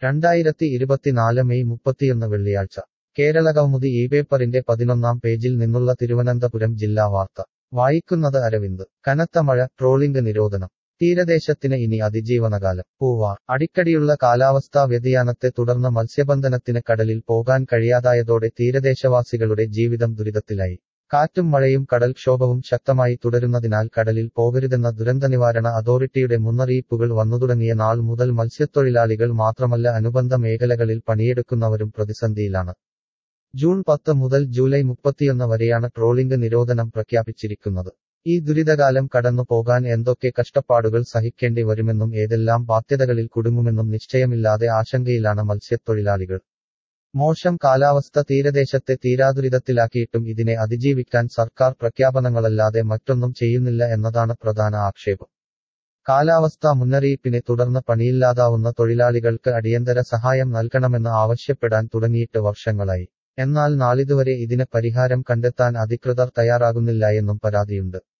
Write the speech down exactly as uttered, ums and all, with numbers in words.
രണ്ടായിരത്തി ഇരുപത്തിനാല് മെയ് മുപ്പത്തിയൊന്ന് വെള്ളിയാഴ്ച കേരളകൗമുദി ഈ പേപ്പറിന്റെ പതിനൊന്നാം പേജിൽ നിന്നുള്ള തിരുവനന്തപുരം ജില്ലാ വാർത്ത വായിക്കുന്നത് അരവിന്ദ്. കനത്ത മഴ, ട്രോളിംഗ് നിരോധനം. തീരദേശത്തിന് ഇനി അതിജീവനകാലം. പൂവാർ. അടിക്കടിയുള്ള കാലാവസ്ഥാ വ്യതിയാനത്തെ തുടർന്ന് മത്സ്യബന്ധനത്തിന് കടലിൽ പോകാൻ കഴിയാതായതോടെ തീരദേശവാസികളുടെ ജീവിതം ദുരിതത്തിലായി. കാറ്റും മഴയും കടൽക്ഷോഭവും ശക്തമായി തുടരുന്നതിനാൽ കടലിൽ പോകരുതെന്ന ദുരന്തനിവാരണ അതോറിറ്റിയുടെ മുന്നറിയിപ്പുകൾ വന്നുതുടങ്ങിയ നാൾ മുതൽ മത്സ്യത്തൊഴിലാളികൾ മാത്രമല്ല അനുബന്ധ മേഖലകളിൽ പണിയെടുക്കുന്നവരും പ്രതിസന്ധിയിലാണ്. ജൂൺ പത്ത് മുതൽ ജൂലൈ മുപ്പത്തിയൊന്ന് വരെയാണ് ട്രോളിംഗ് നിരോധനം പ്രഖ്യാപിച്ചിരിക്കുന്നത്. ഈ ദുരിതകാലം കടന്നു പോകാൻ എന്തൊക്കെ കഷ്ടപ്പാടുകൾ സഹിക്കേണ്ടി വരുമെന്നും ഏതെല്ലാം ബാധ്യതകളിൽ കുടുങ്ങുമെന്നും നിശ്ചയമില്ലാതെ ആശങ്കയിലാണ് മത്സ്യത്തൊഴിലാളികൾ. മോശം കാലാവസ്ഥ തീരദേശത്തെ തീരാദുരിതത്തിലാക്കിയിട്ടും ഇതിനെ അതിജീവിക്കാൻ സർക്കാർ പ്രഖ്യാപനങ്ങളല്ലാതെ മറ്റൊന്നും ചെയ്യുന്നില്ല എന്നതാണ് പ്രധാന ആക്ഷേപം. കാലാവസ്ഥാ മുന്നറിയിപ്പിനെ തുടർന്ന് പണിയില്ലാതാവുന്ന തൊഴിലാളികൾക്ക് അടിയന്തര സഹായം നൽകണമെന്ന് ആവശ്യപ്പെടാൻ തുടങ്ങിയിട്ട് വർഷങ്ങളായി. എന്നാൽ നാളിതുവരെ ഇതിന് പരിഹാരം കണ്ടെത്താൻ അധികൃതർ തയ്യാറാകുന്നില്ല എന്നും പരാതിയുണ്ട്.